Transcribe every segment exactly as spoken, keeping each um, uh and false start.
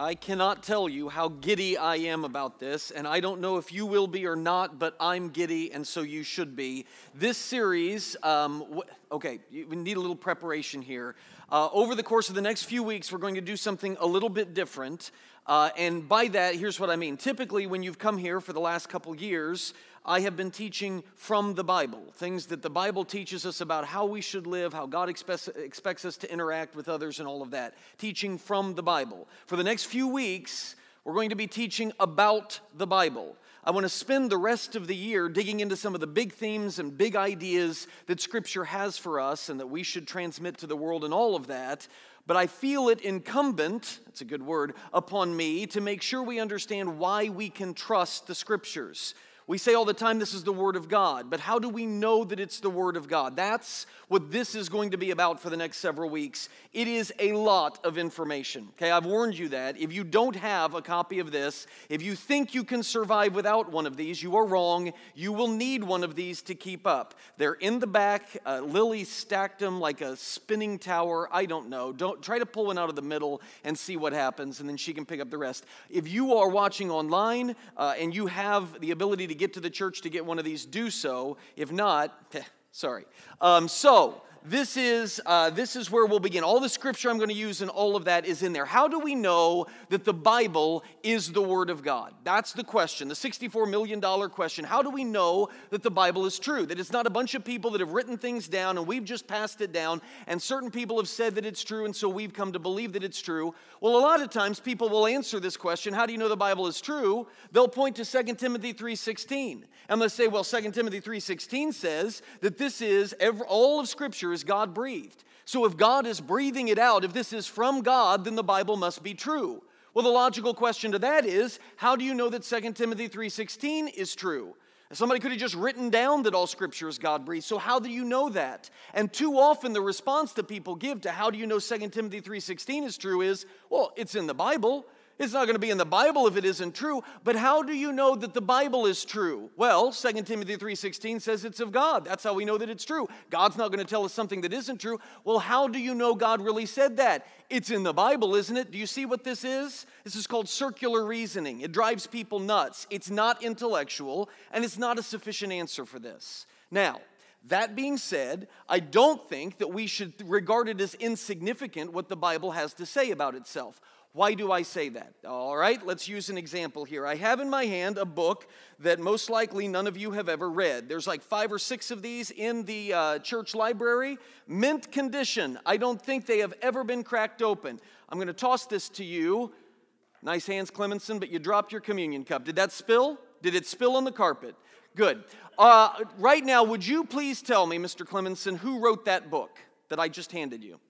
I cannot tell you how giddy I am about this, and I don't know if you will be or not, but I'm giddy, and so you should be. This series, um, w- okay, we need a little preparation here. Uh, over the course of the next few weeks, we're going to do something a little bit different, uh, and by that, here's what I mean. Typically, when you've come here for the last couple years, I have been teaching from the Bible, things that the Bible teaches us about how we should live, how God expects, expects us to interact with others and all of that. Teaching from the Bible. For the next few weeks, we're going to be teaching about the Bible. I want to spend the rest of the year digging into some of the big themes and big ideas that Scripture has for us and that we should transmit to the world and all of that. But I feel it incumbent, that's a good word, upon me to make sure we understand why we can trust the Scriptures. We say all the time this is the Word of God, but how do we know that it's the Word of God? That's what this is going to be about for the next several weeks. It is a lot of information, okay? I've warned you that. If you don't have a copy of this, if you think you can survive without one of these, you are wrong. You will need one of these to keep up. They're in the back. Uh, Lily stacked them like a spinning tower. I don't know. Don't try to pull one out of the middle and see what happens, and then she can pick up the rest. If you are watching online uh, and you have the ability to get to the church to get one of these, do so. If not, sorry. Um, so, this is, uh, this is where we'll begin. All the scripture I'm going to use and all of that is in there. How do we know that the Bible is the Word of God? That's the question, the sixty-four million dollars question. How do we know that the Bible is true? That it's not a bunch of people that have written things down and we've just passed it down and certain people have said that it's true and so we've come to believe that it's true. Well, a lot of times people will answer this question, how do you know the Bible is true? They'll point to Second Timothy three sixteen. And they'll say, well, Second Timothy three sixteen says that this is, every, all of Scripture is God-breathed. So if God is breathing it out, if this is from God, then the Bible must be true. Well, the logical question to that is, how do you know that Second Timothy three sixteen is true? Somebody could have just written down that all Scripture is God-breathed, so how do you know that? And too often the response that people give to how do you know Second Timothy three sixteen is true is, well, it's in the Bible. It's not going to be in the Bible if it isn't true, but how do you know that the Bible is true? Well, Second Timothy three sixteen says it's of God. That's how we know that it's true. God's not going to tell us something that isn't true. Well, how do you know God really said that? It's in the Bible, isn't it? Do you see what this is? This is called circular reasoning. It drives people nuts. It's not intellectual, and it's not a sufficient answer for this. Now, that being said, I don't think that we should regard it as insignificant what the Bible has to say about itself. Why do I say that? All right, let's use an example here. I have in my hand a book that most likely none of you have ever read. There's like five or six of these in the uh, church library. Mint condition. I don't think they have ever been cracked open. I'm going to toss this to you. Nice hands, Clemenson, but you dropped your communion cup. Did that spill? Did it spill on the carpet? Good. Uh, right now, would you please tell me, Mister Clemenson, who wrote that book that I just handed you?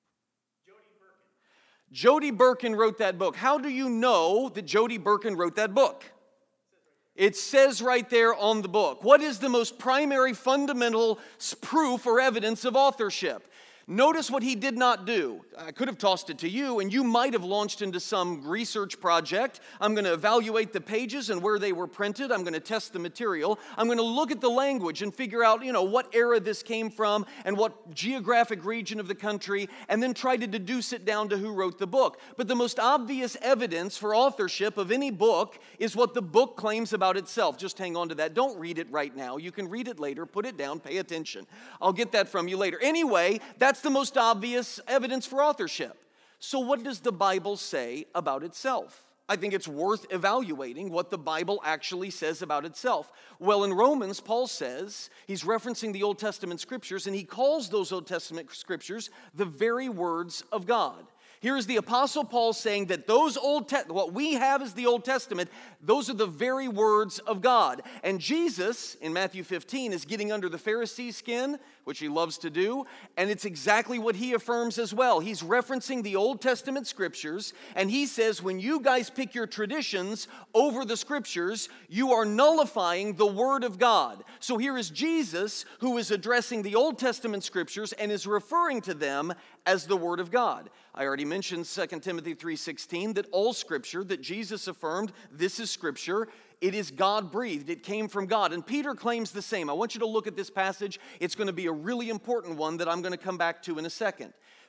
Jody Birkin wrote that book. How do you know that Jody Birkin wrote that book? It says right there on the book. What is the most primary fundamental proof or evidence of authorship? Notice what he did not do. I could have tossed it to you, and you might have launched into some research project. I'm going to evaluate the pages and where they were printed. I'm going to test the material. I'm going to look at the language and figure out, you know, what era this came from and what geographic region of the country, and then try to deduce it down to who wrote the book. But the most obvious evidence for authorship of any book is what the book claims about itself. Just hang on to that. Don't read it right now. You can read it later. Put it down. Pay attention. I'll get that from you later. Anyway, that's the most obvious evidence for authorship. So what does the Bible say about itself? I think it's worth evaluating what the Bible actually says about itself. Well, in Romans, Paul says, he's referencing the Old Testament scriptures, and he calls those Old Testament scriptures the very words of God. Here is the Apostle Paul saying that those Old Te- what we have is the Old Testament, those are the very words of God. And Jesus, in Matthew fifteen, is getting under the Pharisees' skin, which he loves to do, and it's exactly what he affirms as well. He's referencing the Old Testament scriptures, and he says, when you guys pick your traditions over the scriptures, you are nullifying the Word of God. So here is Jesus, who is addressing the Old Testament scriptures and is referring to them as the Word of God. I already mentioned Second Timothy three sixteen, that all Scripture, that Jesus affirmed, this is Scripture. It is God-breathed. It came from God. And Peter claims the same. I want you to look at this passage. It's going to be a really important one that I'm going to come back to in a second.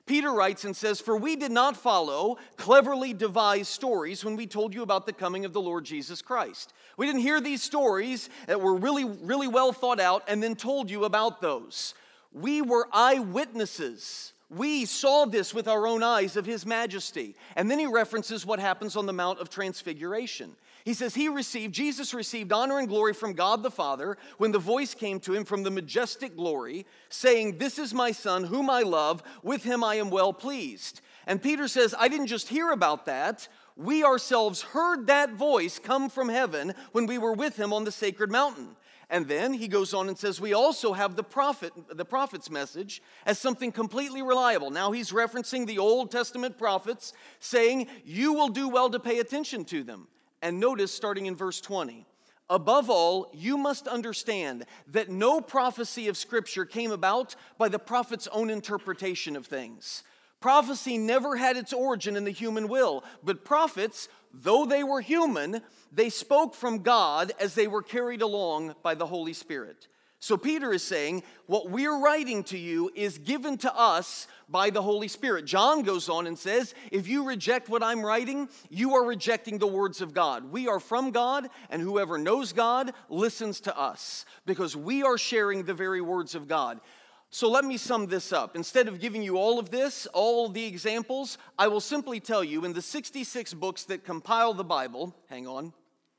Peter writes and says, "For we did not follow cleverly devised stories when we told you about the coming of the Lord Jesus Christ." We didn't hear these stories that were really, really well thought out and then told you about those. We were eyewitnesses. We saw this with our own eyes of His majesty. And then he references what happens on the Mount of Transfiguration. He says he received, Jesus received honor and glory from God the Father when the voice came to him from the majestic glory, saying, "This is my Son, whom I love. With him I am well pleased." And Peter says, I didn't just hear about that. We ourselves heard that voice come from heaven when we were with him on the sacred mountain. And then he goes on and says, we also have the prophet, the prophet's message as something completely reliable. Now he's referencing the Old Testament prophets, saying, you will do well to pay attention to them. And notice, starting in verse twenty, above all, you must understand that no prophecy of Scripture came about by the prophet's own interpretation of things. Prophecy never had its origin in the human will, but prophets, though they were human, they spoke from God as they were carried along by the Holy Spirit. So Peter is saying, what we're writing to you is given to us by the Holy Spirit. John goes on and says, if you reject what I'm writing, you are rejecting the words of God. We are from God, and whoever knows God listens to us, because we are sharing the very words of God. So let me sum this up. Instead of giving you all of this, all the examples, I will simply tell you in the sixty-six books that compile the Bible, hang on,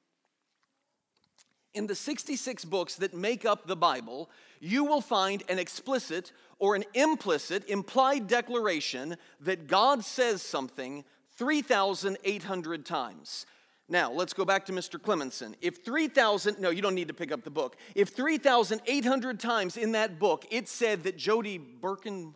in the sixty-six books that make up the Bible, you will find an explicit or an implicit, implied declaration that God says something three thousand eight hundred times. Now, let's go back to Mister Clemenson. If three thousand, no, you don't need to pick up the book. If three thousand eight hundred times in that book it said that Jody Birkin,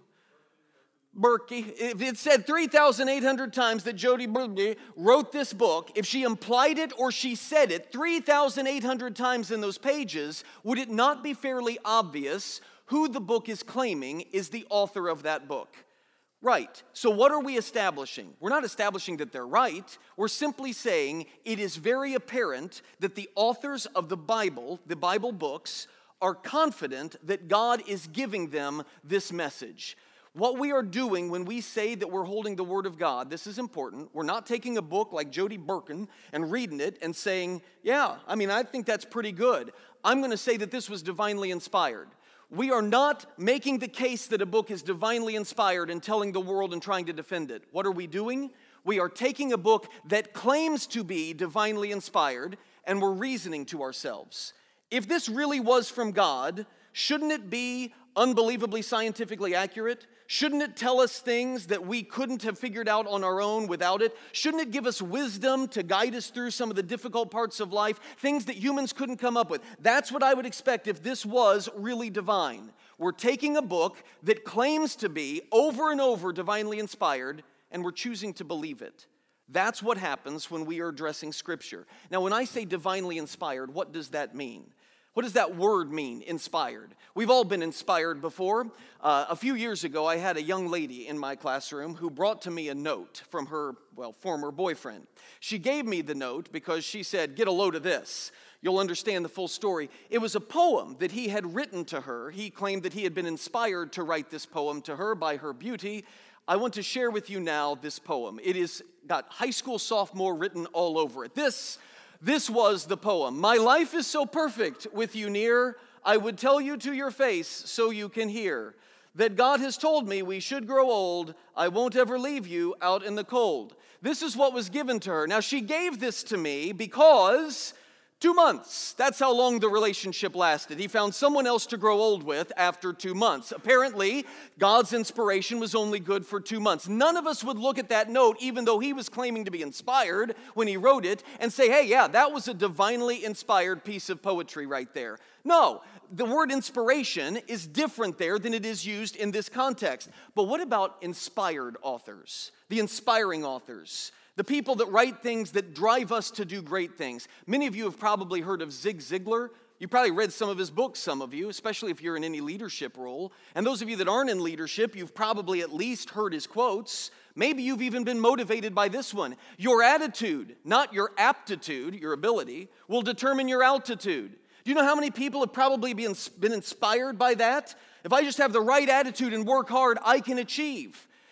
Berkey, if it said three thousand eight hundred times that Jody Berkey wrote this book, if she implied it or she said it three thousand eight hundred times in those pages, would it not be fairly obvious who the book is claiming is the author of that book? Right. So what are we establishing? We're not establishing that they're right. We're simply saying it is very apparent that the authors of the Bible, the Bible books, are confident that God is giving them this message. What we are doing when we say that we're holding the Word of God, this is important. We're not taking a book like Jody Birkin and reading it and saying, yeah, I mean, I think that's pretty good. I'm going to say that this was divinely inspired. We are not making the case that a book is divinely inspired and telling the world and trying to defend it. What are we doing? We are taking a book that claims to be divinely inspired, and we're reasoning to ourselves. If this really was from God, shouldn't it be unbelievably scientifically accurate? Shouldn't it tell us things that we couldn't have figured out on our own without it? Shouldn't it give us wisdom to guide us through some of the difficult parts of life, things that humans couldn't come up with? That's what I would expect if this was really divine. We're taking a book that claims to be over and over divinely inspired, and we're choosing to believe it. That's what happens when we are addressing Scripture. Now, when I say divinely inspired, what does that mean? What does that word mean, inspired? We've all been inspired before. Uh, a few years ago, I had a young lady in my classroom who brought to me a note from her, well, former boyfriend. She gave me the note because she said, get a load of this. You'll understand the full story. It was a poem that he had written to her. He claimed that he had been inspired to write this poem to her by her beauty. I want to share with you now this poem. It is got high school sophomore written all over it. This This was the poem. My life is so perfect with you near, I would tell you to your face so you can hear. That God has told me we should grow old, I won't ever leave you out in the cold. This is what was given to her. Now she gave this to me because two months, that's how long the relationship lasted. He found someone else to grow old with after two months. Apparently, God's inspiration was only good for two months. None of us would look at that note, even though he was claiming to be inspired when he wrote it, and say, hey, yeah, that was a divinely inspired piece of poetry right there. No, the word inspiration is different there than it is used in this context. But what about inspired authors? The inspiring authors? The people that write things that drive us to do great things. Many of you have probably heard of Zig Ziglar. You probably read some of his books, some of you, especially if you're in any leadership role. And those of you that aren't in leadership, you've probably at least heard his quotes. Maybe you've even been motivated by this one. Your attitude, not your aptitude, your ability, will determine your altitude. Do you know how many people have probably been, been inspired by that? If I just have the right attitude and work hard, I can achieve.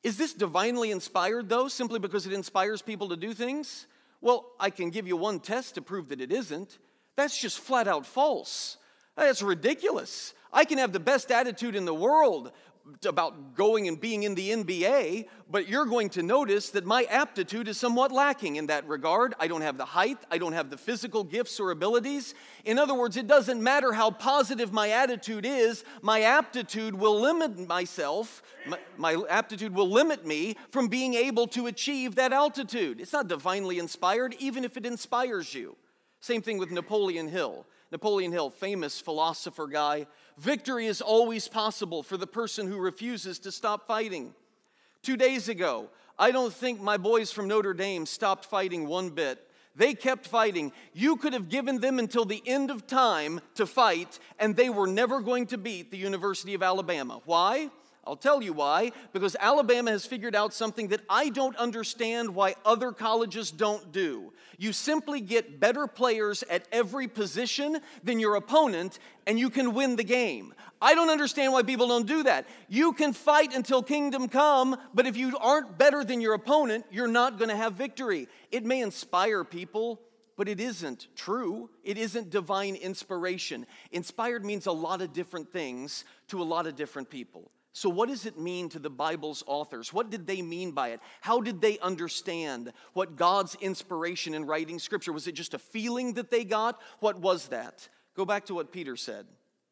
Is this divinely inspired, though, simply because it inspires people to do things? Well, I can give you one test to prove that it isn't. That's just flat out false. That's ridiculous. I can have the best attitude in the world about going and being in the N B A, but you're going to notice that my aptitude is somewhat lacking in that regard. I don't have the height. I don't have the physical gifts or abilities. In other words, it doesn't matter how positive my attitude is, my aptitude will limit myself, my, my aptitude will limit me from being able to achieve that altitude. It's not divinely inspired, even if it inspires you. Same thing with Napoleon Hill. Napoleon Hill, famous philosopher guy. Victory is always possible for the person who refuses to stop fighting. Two days ago, I don't think my boys from Notre Dame stopped fighting one bit. They kept fighting. You could have given them until the end of time to fight, and they were never going to beat the University of Alabama. Why? I'll tell you why. Because Alabama has figured out something that I don't understand why other colleges don't do. You simply get better players at every position than your opponent, and you can win the game. I don't understand why people don't do that. You can fight until kingdom come, but if you aren't better than your opponent, you're not going to have victory. It may inspire people, but it isn't true. It isn't divine inspiration. Inspired means a lot of different things to a lot of different people. So what does it mean to the Bible's authors? What did they mean by it? How did they understand what God's inspiration in writing Scripture? Was it just a feeling that they got? What was that? Go back to what Peter said.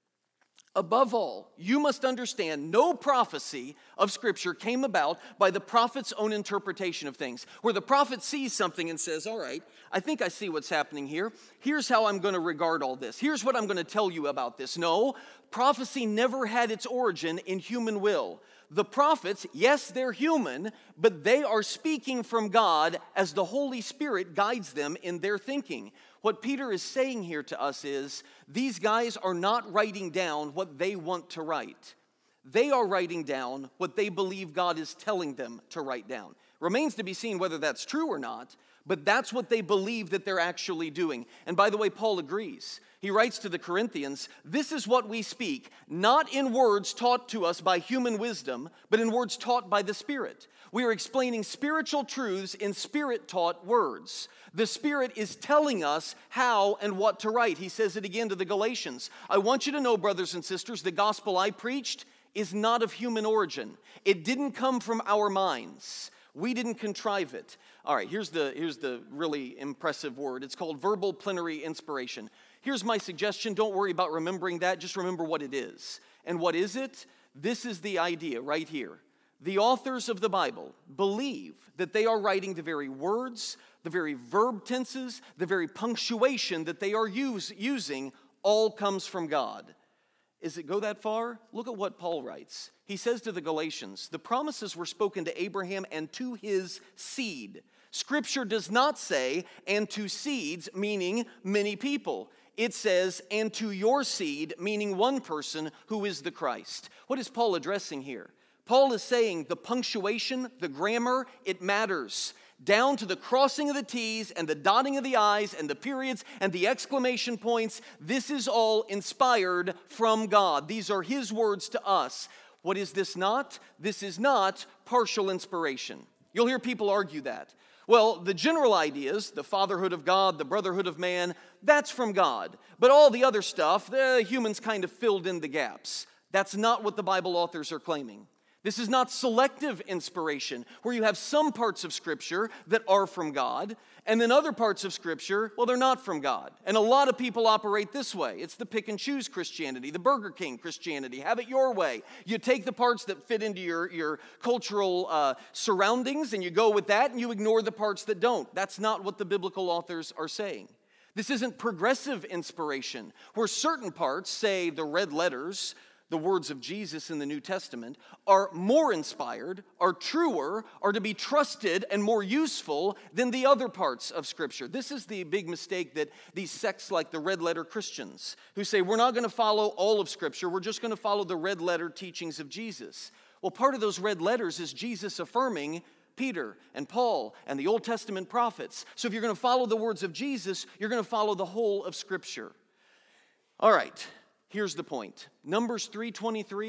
Above all, you must understand no prophecy of Scripture came about by the prophet's own interpretation of things, where the prophet sees something and says, all right, I think I see what's happening here. Here's how I'm going to regard all this. Here's what I'm going to tell you about this. No, prophecy never had its origin in human will. The prophets, yes, they're human, but they are speaking from God as the Holy Spirit guides them in their thinking. What Peter is saying here to us is, these guys are not writing down what they want to write. They are writing down what they believe God is telling them to write down. Remains to be seen whether that's true or not, but that's what they believe that they're actually doing. And by the way, Paul agrees. He writes to the Corinthians, this is what we speak, not in words taught to us by human wisdom, but in words taught by the Spirit. We are explaining spiritual truths in Spirit-taught words. The Spirit is telling us how and what to write. He says it again to the Galatians. I want you to know, brothers and sisters, the gospel I preached is not of human origin. It didn't come from our minds. We didn't contrive it. All right, here's the, here's the really impressive word. It's called verbal plenary inspiration. Here's my suggestion. Don't worry about remembering that. Just remember what it is. And what is it? This is the idea right here. The authors of the Bible believe that they are writing the very words, the very verb tenses, the very punctuation that they are use, using all comes from God. Does it go that far? Look at what Paul writes. He says to the Galatians, the promises were spoken to Abraham and to his seed. Scripture does not say, and to seeds, meaning many people. It says, and to your seed, meaning one person who is the Christ. What is Paul addressing here? Paul is saying the punctuation, the grammar, it matters. Down to the crossing of the T's and the dotting of the I's and the periods and the exclamation points. This is all inspired from God. These are His words to us. What is this not? This is not partial inspiration. You'll hear people argue that. Well, the general ideas, the fatherhood of God, the brotherhood of man, that's from God. But all the other stuff, the humans kind of filled in the gaps. That's not what the Bible authors are claiming. This is not selective inspiration, where you have some parts of Scripture that are from God, and then other parts of Scripture, well, they're not from God. And a lot of people operate this way. It's the pick and choose Christianity, the Burger King Christianity. Have it your way. You take the parts that fit into your, your cultural uh, surroundings, and you go with that, and you ignore the parts that don't. That's not what the biblical authors are saying. This isn't progressive inspiration, where certain parts, say the red letters, the words of Jesus in the New Testament, are more inspired, are truer, are to be trusted and more useful than the other parts of Scripture. This is the big mistake that these sects like the red letter Christians, who say we're not going to follow all of Scripture, we're just going to follow the red letter teachings of Jesus. Well, part of those red letters is Jesus affirming Peter and Paul and the Old Testament prophets. So if you're going to follow the words of Jesus, you're going to follow the whole of Scripture. All right. Here's the point. Numbers three twenty-three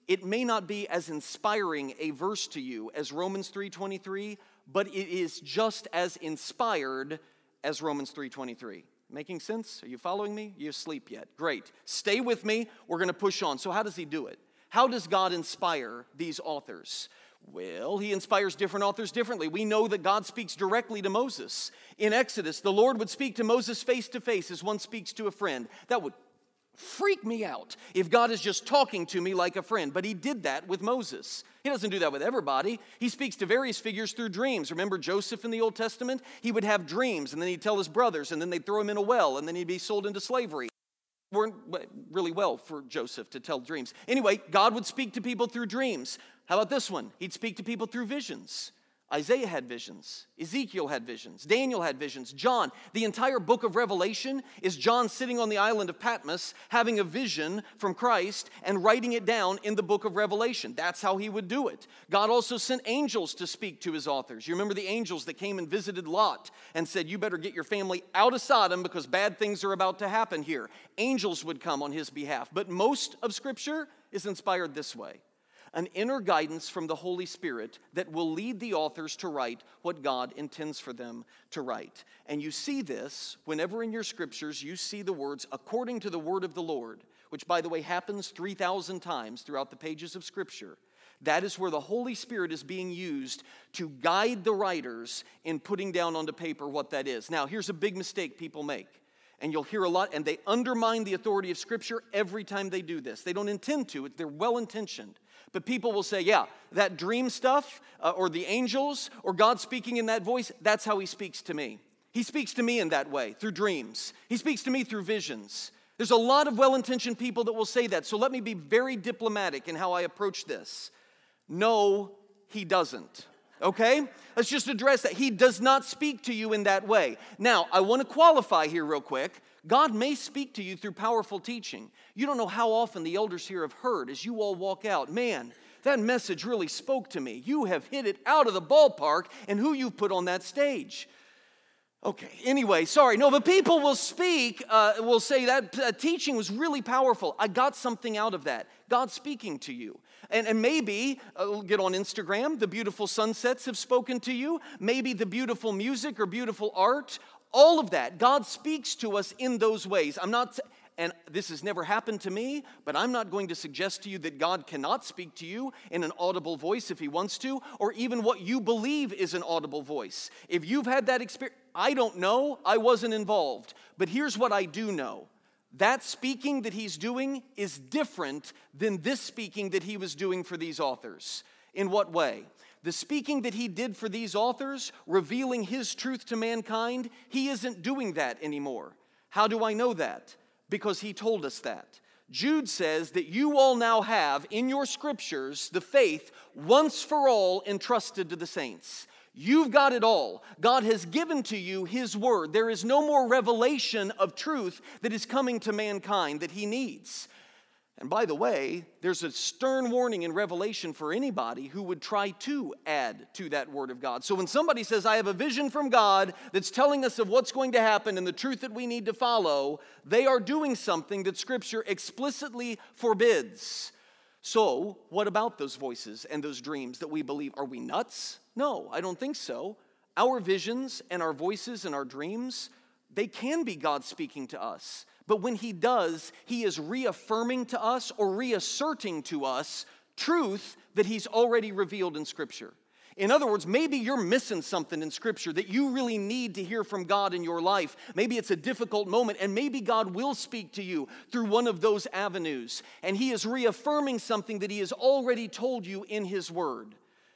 it may not be as inspiring a verse to you as Romans three twenty-three, but it is just as inspired as Romans three twenty-three. Making sense? Are you following me? You asleep yet? Great. Stay with me. We're going to push on. So how does he do it? How does God inspire these authors? Well, he inspires different authors differently. We know that God speaks directly to Moses. In Exodus, the Lord would speak to Moses face to face as one speaks to a friend. That would freak me out if God is just talking to me like a friend. But he did that with Moses. He doesn't do that with everybody. He speaks to various figures through dreams. Remember Joseph in the Old Testament? He would have dreams, and then he'd tell his brothers, and then they'd throw him in a well, and then he'd be sold into slavery. It weren't really well for Joseph to tell dreams. Anyway, God would speak to people through dreams. How about this one? He'd speak to people through visions. Isaiah had visions. Ezekiel had visions. Daniel had visions. John, the entire book of Revelation is John sitting on the island of Patmos having a vision from Christ and writing it down in the book of Revelation. That's how he would do it. God also sent angels to speak to his authors. You remember the angels that came and visited Lot and said, you better get your family out of Sodom because bad things are about to happen here. Angels would come on his behalf. But most of Scripture is inspired this way. An inner guidance from the Holy Spirit that will lead the authors to write what God intends for them to write. And you see this whenever in your scriptures you see the words, according to the word of the Lord, which, by the way, happens three thousand times throughout the pages of Scripture. That is where the Holy Spirit is being used to guide the writers in putting down onto paper what that is. Now, here's a big mistake people make. And you'll hear a lot, and they undermine the authority of Scripture every time they do this. They don't intend to. They're well-intentioned. But people will say, yeah, that dream stuff, uh, or the angels, or God speaking in that voice, that's how he speaks to me. He speaks to me in that way, through dreams. He speaks to me through visions. There's a lot of well-intentioned people that will say that. So let me be very diplomatic in how I approach this. No, he doesn't. Okay? Let's just address that. He does not speak to you in that way. Now, I want to qualify here real quick. God may speak to you through powerful teaching. You don't know how often the elders here have heard as you all walk out, man, that message really spoke to me. You have hit it out of the ballpark and who you've put on that stage. Okay, anyway, sorry. No, but people will speak, uh, will say that uh, teaching was really powerful. I got something out of that. God speaking to you. And, and maybe, uh, get on Instagram, the beautiful sunsets have spoken to you. Maybe the beautiful music or beautiful art. All of that. God speaks to us in those ways. I'm not, and this has never happened to me, but I'm not going to suggest to you that God cannot speak to you in an audible voice if he wants to, or even what you believe is an audible voice. If you've had that experience, I don't know, I wasn't involved. But here's what I do know. That speaking that he's doing is different than this speaking that he was doing for these authors. In what way? The speaking that he did for these authors, revealing his truth to mankind, he isn't doing that anymore. How do I know that? Because he told us that. Jude says that you all now have in your scriptures the faith once for all entrusted to the saints. You've got it all. God has given to you his word. There is no more revelation of truth that is coming to mankind that he needs. And by the way, there's a stern warning in Revelation for anybody who would try to add to that word of God. So when somebody says, I have a vision from God that's telling us of what's going to happen and the truth that we need to follow, they are doing something that Scripture explicitly forbids. So what about those voices and those dreams that we believe? Are we nuts? No, I don't think so. Our visions and our voices and our dreams, they can be God speaking to us. But when he does, he is reaffirming to us or reasserting to us truth that he's already revealed in Scripture. In other words, maybe you're missing something in Scripture that you really need to hear from God in your life. Maybe it's a difficult moment, and maybe God will speak to you through one of those avenues. And he is reaffirming something that he has already told you in his word.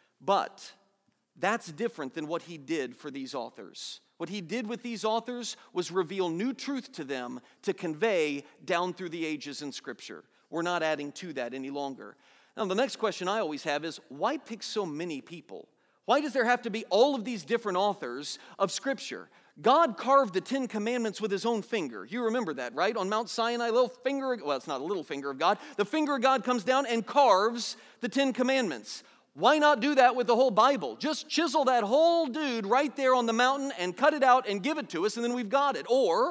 But that's different than what he did for these authors. What he did with these authors was reveal new truth to them to convey down through the ages in Scripture. We're not adding to that any longer. Now, the next question I always have is, why pick so many people? Why does there have to be all of these different authors of Scripture? God carved the Ten Commandments with his own finger. You remember that, right? On Mount Sinai, little finger, well, it's not a little finger of God. The finger of God comes down and carves the Ten Commandments. Why not do that with the whole Bible? Just chisel that whole dude right there on the mountain and cut it out and give it to us, and then we've got it. Or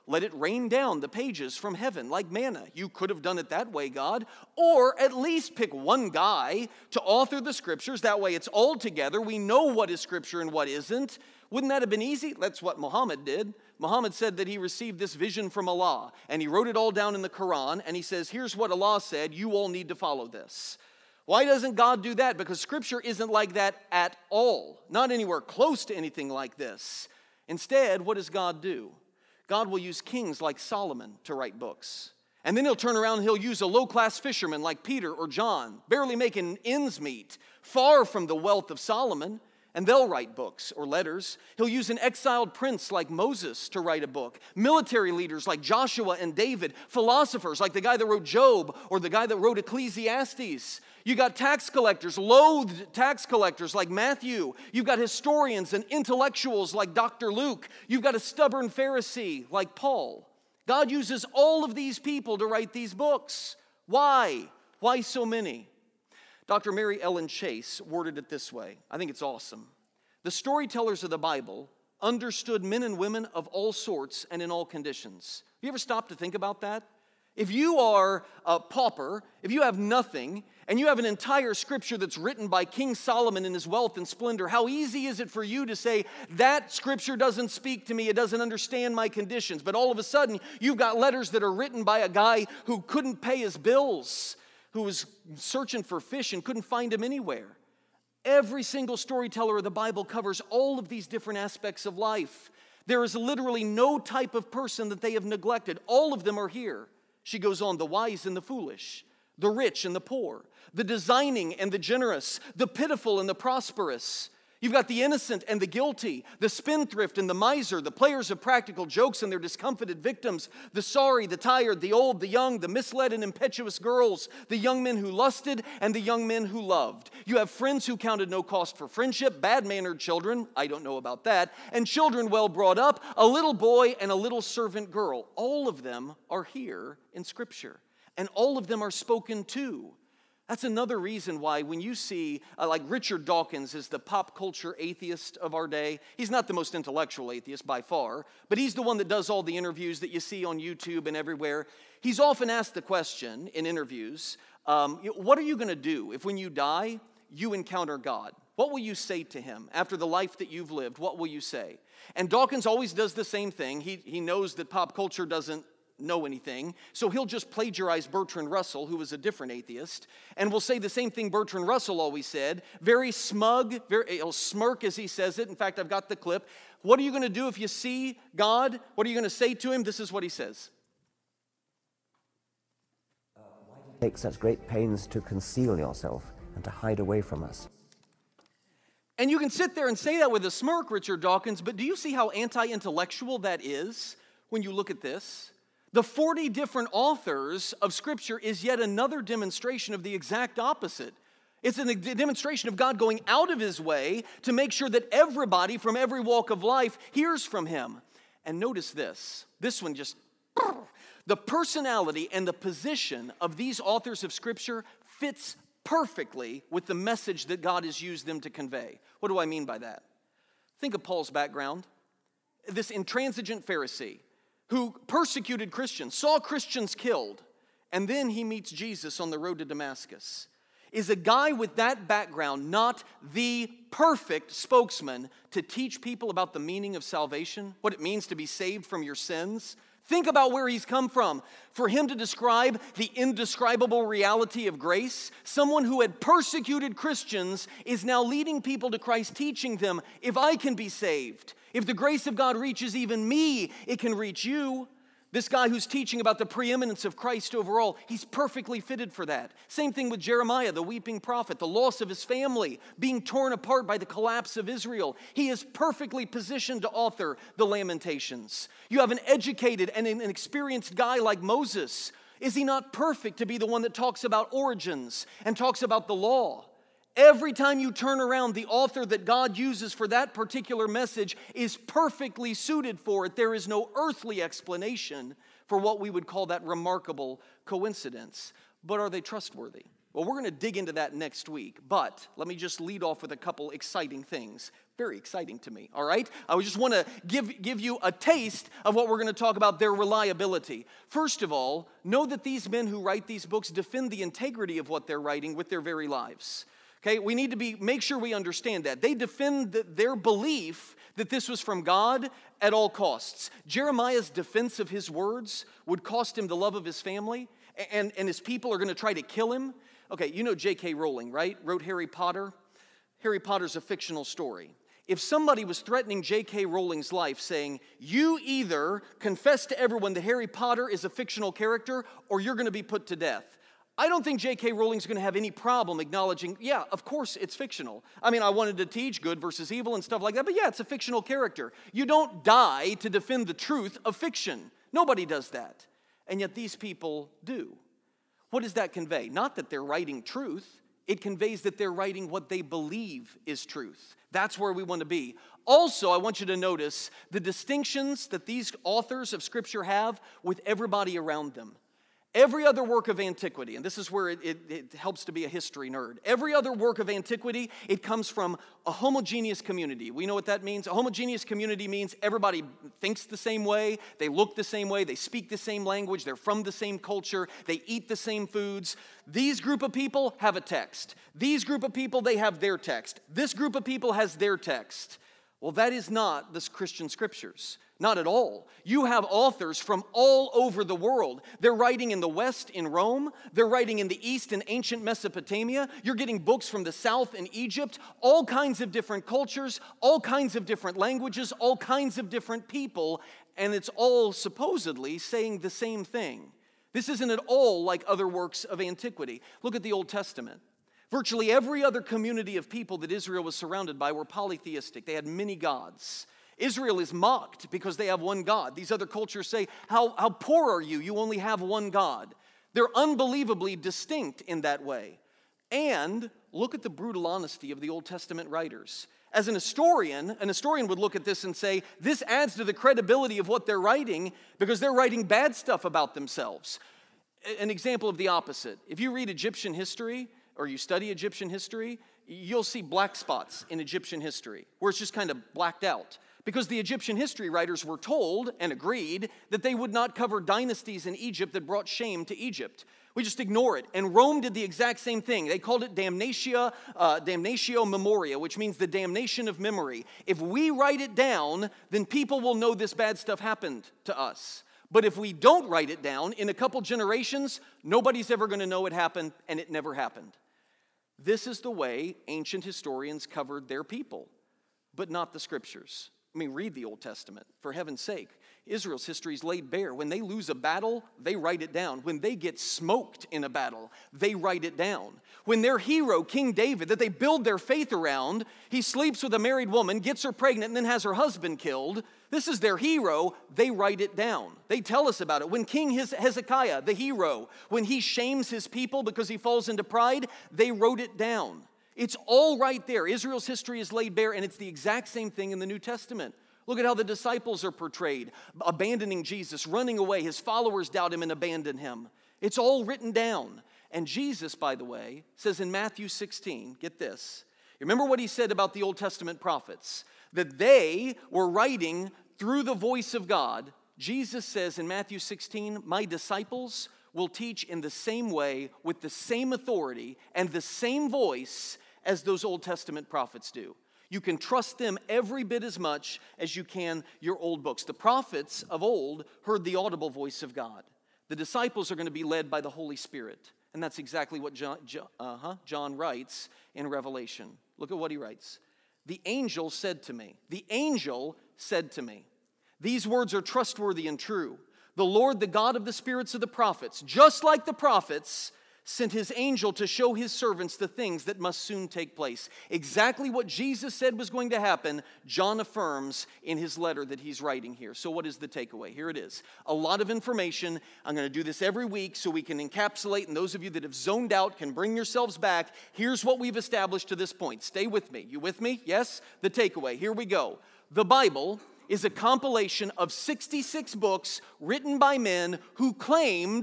let it rain down the pages from heaven like manna. You could have done it that way, God. Or at least pick one guy to author the scriptures. That way it's all together. We know what is scripture and what isn't. Wouldn't that have been easy? That's what Muhammad did. Muhammad said that he received this vision from Allah, and he wrote it all down in the Quran, and he says, here's what Allah said, you all need to follow this. Why doesn't God do that? Because scripture isn't like that at all. Not anywhere close to anything like this. Instead, what does God do? God will use kings like Solomon to write books. And then he'll turn around and he'll use a low-class fisherman like Peter or John, barely making ends meet, far from the wealth of Solomon, and they'll write books or letters. He'll use an exiled prince like Moses to write a book, military leaders like Joshua and David, philosophers like the guy that wrote Job or the guy that wrote Ecclesiastes. You got tax collectors, loathed tax collectors like Matthew. You've got historians and intellectuals like Doctor Luke. You've got a stubborn Pharisee like Paul. God uses all of these people to write these books. Why? Why so many? Doctor Mary Ellen Chase worded it this way. I think it's awesome. The storytellers of the Bible understood men and women of all sorts and in all conditions. Have you ever stopped to think about that? If you are a pauper, if you have nothing, and you have an entire scripture that's written by King Solomon in his wealth and splendor, how easy is it for you to say, that scripture doesn't speak to me, it doesn't understand my conditions. But all of a sudden, you've got letters that are written by a guy who couldn't pay his bills, who was searching for fish and couldn't find him anywhere. Every single storyteller of the Bible covers all of these different aspects of life. There is literally no type of person that they have neglected. All of them are here. She goes on, the wise and the foolish, the rich and the poor, the designing and the generous, the pitiful and the prosperous. You've got the innocent and the guilty, the spendthrift and the miser, the players of practical jokes and their discomfited victims, the sorry, the tired, the old, the young, the misled and impetuous girls, the young men who lusted and the young men who loved. You have friends who counted no cost for friendship, bad-mannered children, I don't know about that, and children well brought up, a little boy and a little servant girl. All of them are here in Scripture, and all of them are spoken to. That's another reason why when you see, uh, like Richard Dawkins is the pop culture atheist of our day. He's not the most intellectual atheist by far, but he's the one that does all the interviews that you see on YouTube and everywhere. He's often asked the question in interviews, um, what are you going to do if when you die, you encounter God? What will you say to him after the life that you've lived? What will you say? And Dawkins always does the same thing. He, he knows that pop culture doesn't know anything, so he'll just plagiarize Bertrand Russell, who was a different atheist, and will say the same thing Bertrand Russell always said, very smug, very, he'll smirk as he says it. In fact, I've got the clip. What are you going to do if you see God? What are you going to say to him? This is what he says. Uh, why do you take such great pains to conceal yourself and to hide away from us? And you can sit there and say that with a smirk, Richard Dawkins, but do you see how anti-intellectual that is when you look at this? The forty different authors of Scripture is yet another demonstration of the exact opposite. It's a demonstration of God going out of his way to make sure that everybody from every walk of life hears from him. And notice this. This one just... The personality and the position of these authors of Scripture fits perfectly with the message that God has used them to convey. What do I mean by that? Think of Paul's background. This intransigent Pharisee who persecuted Christians, saw Christians killed, and then he meets Jesus on the road to Damascus. Is a guy with that background not the perfect spokesman to teach people about the meaning of salvation, what it means to be saved from your sins? Think about where he's come from. For him to describe the indescribable reality of grace, someone who had persecuted Christians is now leading people to Christ, teaching them, if I can be saved, if the grace of God reaches even me, it can reach you. This guy who's teaching about the preeminence of Christ overall, he's perfectly fitted for that. Same thing with Jeremiah, the weeping prophet, the loss of his family, being torn apart by the collapse of Israel. He is perfectly positioned to author the Lamentations. You have an educated and an experienced guy like Moses. Is he not perfect to be the one that talks about origins and talks about the law? Every time you turn around, the author that God uses for that particular message is perfectly suited for it. There is no earthly explanation for what we would call that remarkable coincidence. But are they trustworthy? Well, we're going to dig into that next week, but let me just lead off with a couple exciting things. Very exciting to me, all right? I just want to give, give you a taste of what we're going to talk about, their reliability. First of all, know that these men who write these books defend the integrity of what they're writing with their very lives. Okay, we need to be make sure we understand that. They defend the, their belief that this was from God at all costs. Jeremiah's defense of his words would cost him the love of his family, and, and his people are going to try to kill him. Okay, you know J K Rowling, right? Wrote Harry Potter. Harry Potter's a fictional story. If somebody was threatening J K Rowling's life, saying, you either confess to everyone that Harry Potter is a fictional character, or you're going to be put to death, I don't think J K Rowling's going to have any problem acknowledging, yeah, of course it's fictional. I mean, I wanted to teach good versus evil and stuff like that, but yeah, it's a fictional character. You don't die to defend the truth of fiction. Nobody does that. And yet these people do. What does that convey? Not that they're writing truth. It conveys that they're writing what they believe is truth. That's where we want to be. Also, I want you to notice the distinctions that these authors of Scripture have with everybody around them. Every other work of antiquity, and this is where it, it, it helps to be a history nerd. Every other work of antiquity, it comes from a homogeneous community. We know what that means. A homogeneous community means everybody thinks the same way, they look the same way, they speak the same language, they're from the same culture, they eat the same foods. These group of people have a text. These group of people, they have their text. This group of people has their text. Well, that is not the Christian Scriptures. Not at all. You have authors from all over the world. They're writing in the West in Rome. They're writing in the East in ancient Mesopotamia. You're getting books from the South in Egypt. All kinds of different cultures, all kinds of different languages, all kinds of different people, and it's all supposedly saying the same thing. This isn't at all like other works of antiquity. Look at the Old Testament. Virtually every other community of people that Israel was surrounded by were polytheistic. They had many gods. Israel is mocked because they have one God. These other cultures say, how, how poor are you? You only have one God. They're unbelievably distinct in that way. And look at the brutal honesty of the Old Testament writers. As an historian, an historian would look at this and say, this adds to the credibility of what they're writing because they're writing bad stuff about themselves. An example of the opposite. If you read Egyptian history, or you study Egyptian history, you'll see black spots in Egyptian history, where it's just kind of blacked out. Because the Egyptian history writers were told and agreed that they would not cover dynasties in Egypt that brought shame to Egypt. We just ignore it. And Rome did the exact same thing. They called it damnatia, uh, damnatio memoria, which means the damnation of memory. If we write it down, then people will know this bad stuff happened to us. But if we don't write it down, in a couple generations, nobody's ever going to know it happened, and it never happened. This is the way ancient historians covered their people, but not the Scriptures. I mean, read the Old Testament, for heaven's sake. Israel's history is laid bare. When they lose a battle, they write it down. When they get smoked in a battle, they write it down. When their hero, King David, that they build their faith around, he sleeps with a married woman, gets her pregnant, and then has her husband killed. This is their hero. They write it down. They tell us about it. When King Hezekiah, the hero, when he shames his people because he falls into pride, they wrote it down. It's all right there. Israel's history is laid bare, and it's the exact same thing in the New Testament. Look at how the disciples are portrayed, abandoning Jesus, running away. His followers doubt him and abandon him. It's all written down. And Jesus, by the way, says in Matthew sixteen, get this. Remember what he said about the Old Testament prophets, that they were writing through the voice of God. Jesus says in Matthew sixteen, my disciples will teach in the same way, with the same authority and the same voice as those Old Testament prophets do. You can trust them every bit as much as you can your old books. The prophets of old heard the audible voice of God. The disciples are going to be led by the Holy Spirit. And that's exactly what John, uh-huh, John writes in Revelation. Look at what he writes. The angel said to me, the angel said to me, these words are trustworthy and true. The Lord, the God of the spirits of the prophets, just like the prophets, sent his angel to show his servants the things that must soon take place. Exactly what Jesus said was going to happen, John affirms in his letter that he's writing here. So what is the takeaway? Here it is. A lot of information. I'm going to do this every week so we can encapsulate, and those of you that have zoned out can bring yourselves back. Here's what we've established to this point. Stay with me. You with me? Yes? The takeaway. Here we go. The Bible is a compilation of sixty-six books written by men who claimed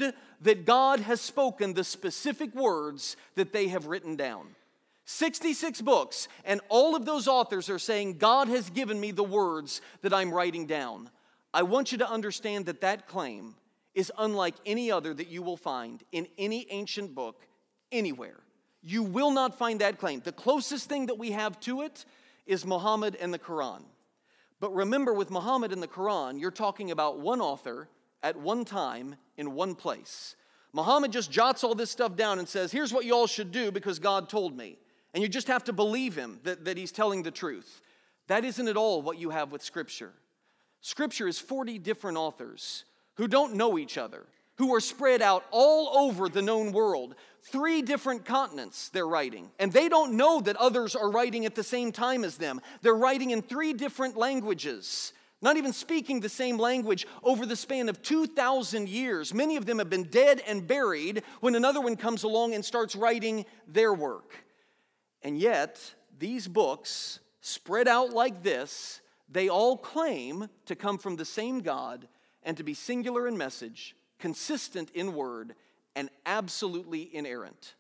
that God has spoken the specific words that they have written down. sixty-six books, and all of those authors are saying, God has given me the words that I'm writing down. I want you to understand that that claim is unlike any other that you will find in any ancient book anywhere. You will not find that claim. The closest thing that we have to it is Muhammad and the Quran. But remember, with Muhammad and the Quran, you're talking about one author at one time in one place. Muhammad just jots all this stuff down and says, here's what you all should do because God told me. And you just have to believe him that, that he's telling the truth. That isn't at all what you have with Scripture. Scripture is forty different authors who don't know each other, who are spread out all over the known world. Three different continents they're writing. And they don't know that others are writing at the same time as them. They're writing in three different languages, not even speaking the same language over the span of two thousand years. Many of them have been dead and buried when another one comes along and starts writing their work. And yet, these books, spread out like this, they all claim to come from the same God and to be singular in message, consistent in word, and absolutely inerrant.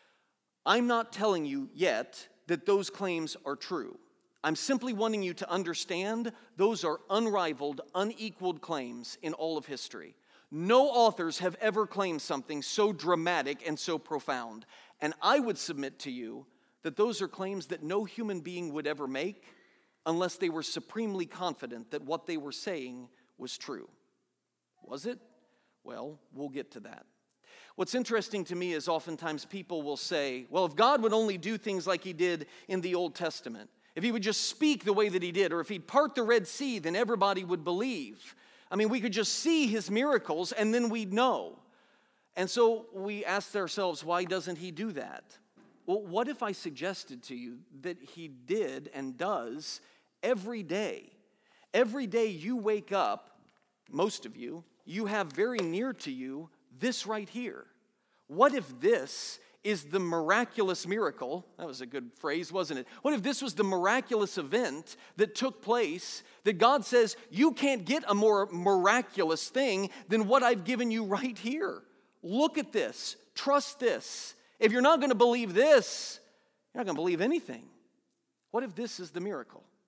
I'm not telling you yet that those claims are true. I'm simply wanting you to understand those are unrivaled, unequaled claims in all of history. No authors have ever claimed something so dramatic and so profound. And I would submit to you that those are claims that no human being would ever make unless they were supremely confident that what they were saying was true. Was it? Well, we'll get to that. What's interesting to me is oftentimes people will say, well, if God would only do things like he did in the Old Testament, if he would just speak the way that he did, or if he'd part the Red Sea, then everybody would believe. I mean, we could just see his miracles and then we'd know. And so we asked ourselves, why doesn't he do that? Well, what if I suggested to you that he did and does every day? Every day you wake up, most of you, you have very near to you this right here. What if this is the miraculous miracle? That was a good phrase, wasn't it? What if this was the miraculous event that took place that God says, you can't get a more miraculous thing than what I've given you right here? Look at this. Trust this. If you're not going to believe this, you're not going to believe anything. What if this is the miracle?